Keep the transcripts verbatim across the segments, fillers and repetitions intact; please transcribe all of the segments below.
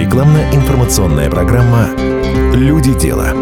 Рекламно-информационная программа «Люди дела».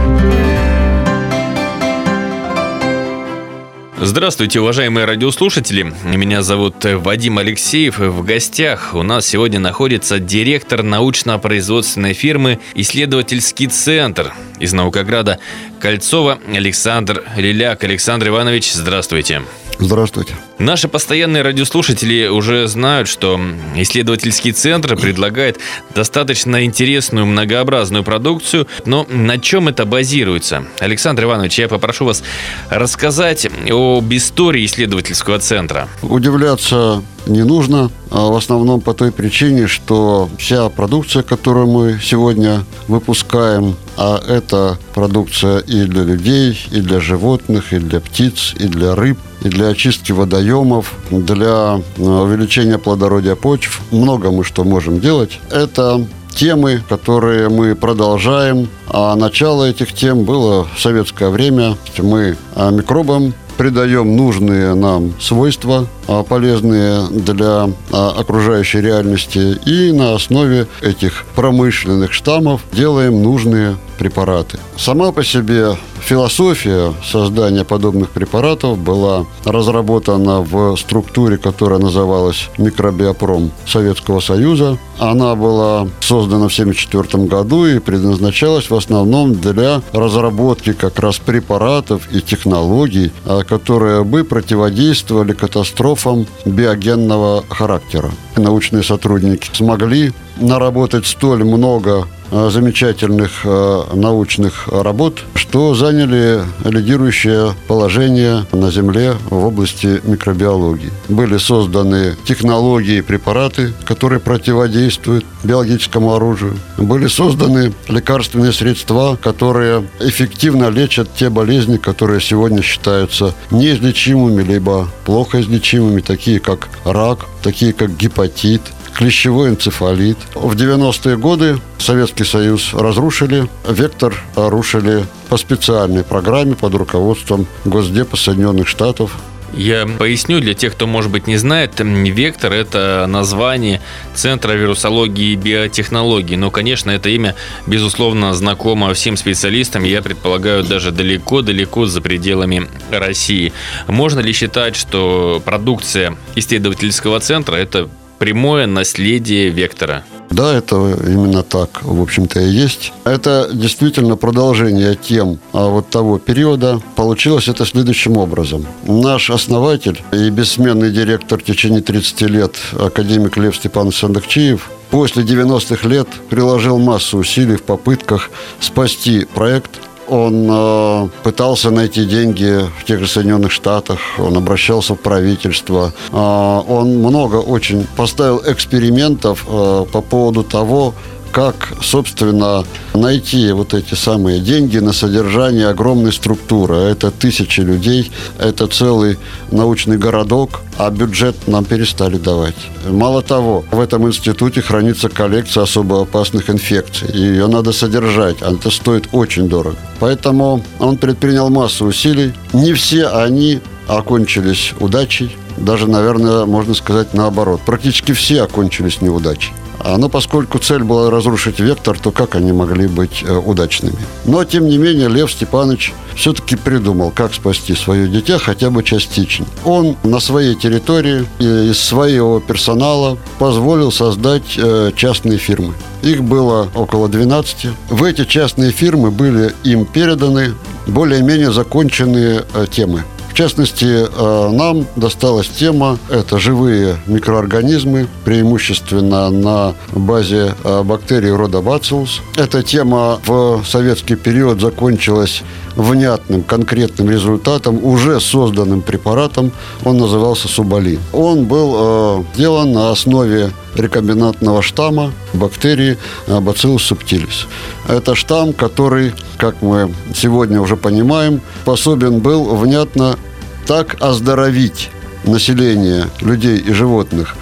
Здравствуйте, уважаемые радиослушатели. Меня зовут Вадим Алексеев. В гостях у нас сегодня находится директор научно-производственной фирмы «Исследовательский центр» из Наукограда Кольцова Александр Лиляк. Александр Иванович, здравствуйте. Здравствуйте. Наши постоянные радиослушатели уже знают, что исследовательский центр предлагает достаточно интересную, многообразную продукцию, но на чем это базируется? Александр Иванович, я попрошу вас рассказать об истории исследовательского центра. Удивляться не нужно, а в основном по той причине, что вся продукция, которую мы сегодня выпускаем, а это продукция и для людей, и для животных, и для птиц, и для рыб, и для очистки водоемов, для увеличения плодородия почв. Много мы что можем делать. Это темы, которые мы продолжаем. А начало этих тем было в советское время. Мы микробам придаем нужные нам свойства, полезные для окружающей реальности, и на основе этих промышленных штаммов делаем нужные препараты. Сама по себе философия создания подобных препаратов была разработана в структуре, которая называлась «Микробиопром Советского Союза». Она была создана в семьдесят четвёртом году и предназначалась в основном для разработки как раз препаратов и технологий, которые бы противодействовали катастрофам биогенного характера. Научные сотрудники смогли наработать столь много замечательных научных работ, что заняли лидирующее положение на Земле в области микробиологии. Были созданы технологии и препараты, которые противодействуют биологическому оружию. Были созданы лекарственные средства, которые эффективно лечат те болезни, которые сегодня считаются неизлечимыми, либо плохо излечимыми, такие как рак, такие как гепатит, клещевой энцефалит. В девяностые годы Советский Союз разрушили, вектор рушили по специальной программе под руководством Госдепа Соединенных Штатов. Я поясню для тех, кто, может быть, не знает. Вектор – это название Центра вирусологии и биотехнологий. Но, конечно, это имя, безусловно, знакомо всем специалистам. Я предполагаю, даже далеко-далеко за пределами России. Можно ли считать, что продукция исследовательского центра – это прямое наследие вектора? Да, это именно так, в общем-то, и есть. Это действительно продолжение тем вот того периода. Получилось это следующим образом. Наш основатель и бессменный директор в течение тридцати лет, академик Лев Степанович Сандакчиев, после девяностых лет приложил массу усилий в попытках спасти проект. Он э, пытался найти деньги в тех же Соединенных Штатах, он обращался в правительство, э, он много очень поставил экспериментов э, по поводу того, как, собственно, найти вот эти самые деньги на содержание огромной структуры. Это тысячи людей, это целый научный городок, а бюджет нам перестали давать. Мало того, в этом институте хранится коллекция особо опасных инфекций, и ее надо содержать, а это стоит очень дорого. Поэтому он предпринял массу усилий. Не все они окончились удачей, даже, наверное, можно сказать наоборот. Практически все окончились неудачей. Но поскольку цель была разрушить вектор, то как они могли быть э, удачными? Но, тем не менее, Лев Степанович все-таки придумал, как спасти свое дитя хотя бы частично. Он на своей территории из своего персонала позволил создать э, частные фирмы. Их было около двенадцати. В эти частные фирмы были им переданы более-менее законченные э, темы. В частности, нам досталась тема – это живые микроорганизмы, преимущественно на базе бактерий рода Bacillus. Эта тема в советский период закончилась внятным, конкретным результатом, уже созданным препаратом. Он назывался субалин. Он был сделан на основе рекомбинантного штамма бактерии Bacillus subtilis. Это штамм, который, как мы сегодня уже понимаем, способен был внятно так оздоровить население людей и животных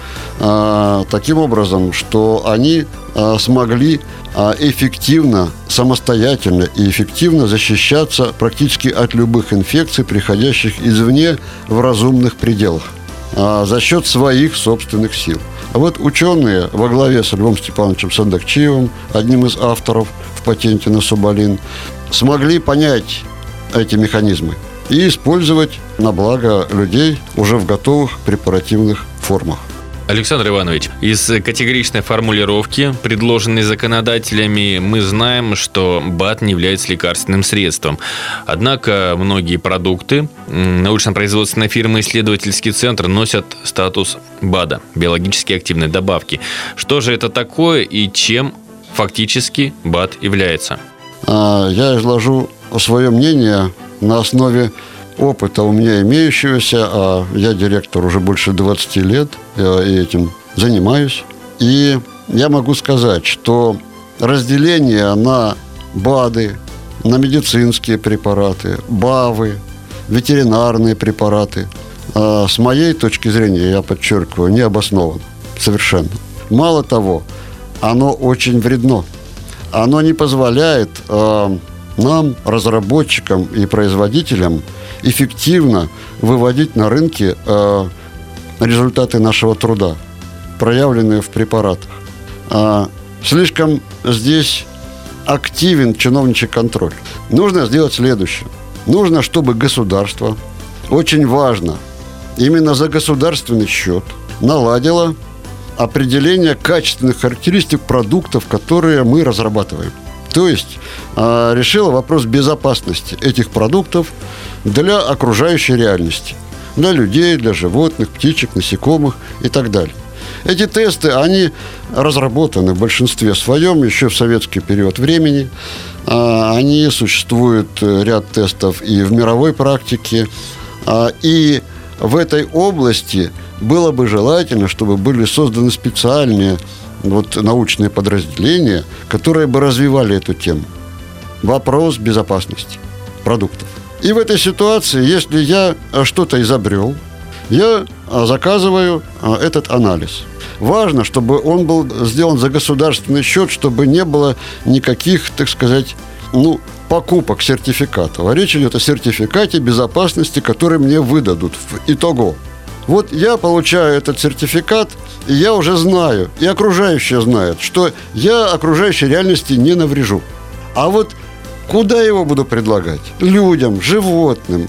а, таким образом, что они а, смогли а, эффективно, самостоятельно и эффективно защищаться практически от любых инфекций, приходящих извне, в разумных пределах. а, за счет своих собственных сил. А вот ученые во главе с Львом Степановичем Садакчиевым, одним из авторов в патенте на субалин, смогли понять эти механизмы и использовать на благо людей уже в готовых препаративных формах. Александр Иванович, из категоричной формулировки, предложенной законодателями, мы знаем, что БАД не является лекарственным средством. Однако многие продукты, научно-производственная фирма «Исследовательский центр» носят статус БАДа – биологически активной добавки. Что же это такое и чем фактически БАД является? Я изложу свое мнение на основе опыта у меня имеющегося, а я директор уже больше двадцати лет, я этим занимаюсь. И я могу сказать, что разделение на БАДы, на медицинские препараты, БАВы, ветеринарные препараты, с моей точки зрения, я подчеркиваю, не обосновано совершенно. Мало того, оно очень вредно. Оно не позволяет нам, разработчикам и производителям, эффективно выводить на рынки э, результаты нашего труда, проявленные в препаратах. А, слишком здесь активен чиновничий контроль. Нужно сделать следующее. Нужно, чтобы государство, очень важно, именно за государственный счет наладило определение качественных характеристик продуктов, которые мы разрабатываем. То есть э, решила вопрос безопасности этих продуктов для окружающей реальности. Для людей, для животных, птичек, насекомых и так далее. Эти тесты, они разработаны в большинстве своем еще в советский период времени. Э, они существуют, ряд тестов и в мировой практике. Э, и в этой области было бы желательно, чтобы были созданы специальные вот научные подразделения, которые бы развивали эту тему. Вопрос безопасности продуктов. И в этой ситуации, если я что-то изобрел, я заказываю этот анализ. Важно, чтобы он был сделан за государственный счет, чтобы не было никаких, так сказать, ну, покупок сертификатов. А речь идет о сертификате безопасности, который мне выдадут в итого. Вот я получаю этот сертификат, и я уже знаю, и окружающие знают, что я окружающей реальности не наврежу. А вот куда его буду предлагать? Людям, животным,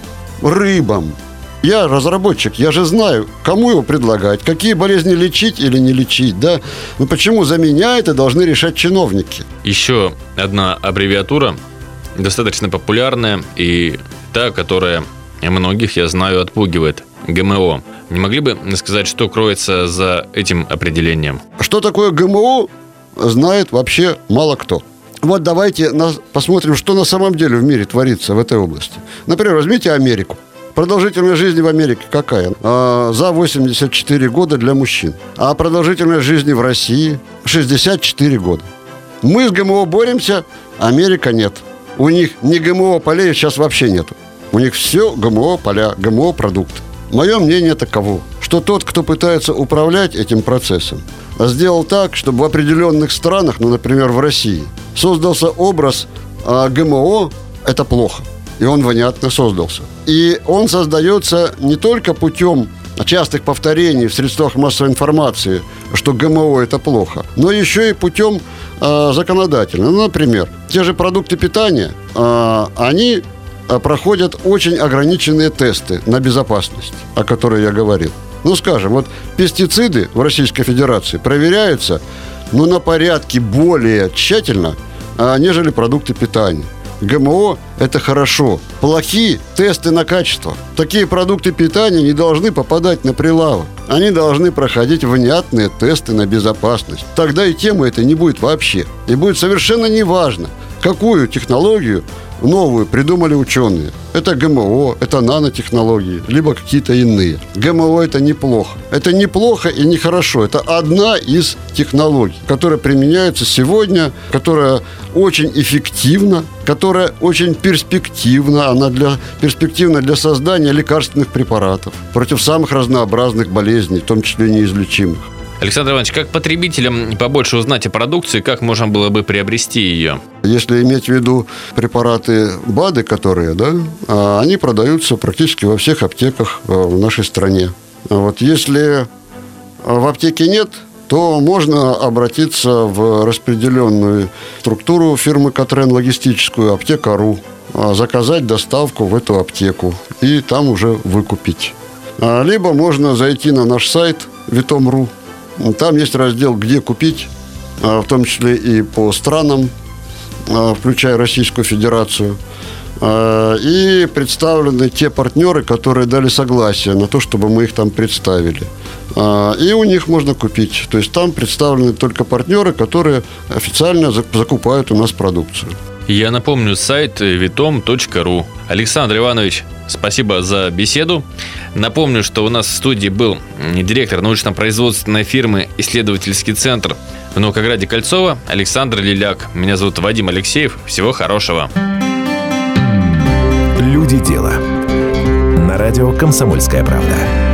рыбам. Я разработчик, я же знаю, кому его предлагать, какие болезни лечить или не лечить, да? Но почему за меня это должны решать чиновники? Еще одна аббревиатура, достаточно популярная, и та, которая многих, я знаю, отпугивает. ГМО. Не могли бы сказать, что кроется за этим определением? Что такое ГМО, знает вообще мало кто. Вот давайте посмотрим, что на самом деле в мире творится в этой области. Например, возьмите Америку. Продолжительность жизни в Америке какая? А, за восемьдесят четыре года для мужчин. А продолжительность жизни в России шестьдесят четыре года. Мы с ГМО боремся, Америка нет. У них ни ГМО полей сейчас вообще нету. У них все ГМО поля, ГМО продукты. Мое мнение таково, что тот, кто пытается управлять этим процессом, сделал так, чтобы в определенных странах, ну, например, в России, создался образ а, ГМО – это плохо. И он внятно создался. И он создается не только путем частых повторений в средствах массовой информации, что ГМО – это плохо, но еще и путем э, законодательным. Ну, например, те же продукты питания, э, они проходят очень ограниченные тесты на безопасность, о которой я говорил. Ну, скажем, вот пестициды в Российской Федерации проверяются, ну, на порядке более тщательно, э, нежели продукты питания. ГМО – это хорошо. Плохие тесты на качество. Такие продукты питания не должны попадать на прилавок. Они должны проходить внятные тесты на безопасность. Тогда и темы этой не будет вообще. И будет совершенно неважно, какую технологию новую придумали ученые. Это ГМО, это нанотехнологии, либо какие-то иные. ГМО – это неплохо. Это неплохо и нехорошо. Это одна из технологий, которая применяется сегодня, которая очень эффективна, которая очень перспективна. Она для, перспективна для создания лекарственных препаратов против самых разнообразных болезней, в том числе неизлечимых. Александр Иванович, как потребителям побольше узнать о продукции, как можно было бы приобрести ее? Если иметь в виду препараты БАДы, которые, да, они продаются практически во всех аптеках в нашей стране. Вот, если в аптеке нет, то можно обратиться в распределенную структуру фирмы Катрен, логистическую, аптека.ру, заказать доставку в эту аптеку и там уже выкупить. Либо можно зайти на наш сайт витом точка ру. Там есть раздел «Где купить», в том числе и по странам, включая Российскую Федерацию. И представлены те партнеры, которые дали согласие на то, чтобы мы их там представили. И у них можно купить. То есть там представлены только партнеры, которые официально закупают у нас продукцию. Я напомню, сайт витом точка ру. Александр Иванович, спасибо за беседу. Напомню, что у нас в студии был директор научно-производственной фирмы «Исследовательский центр» в Наукограде Кольцово Александр Лиляк. Меня зовут Вадим Алексеев. Всего хорошего. Люди дела. На радио «Комсомольская правда».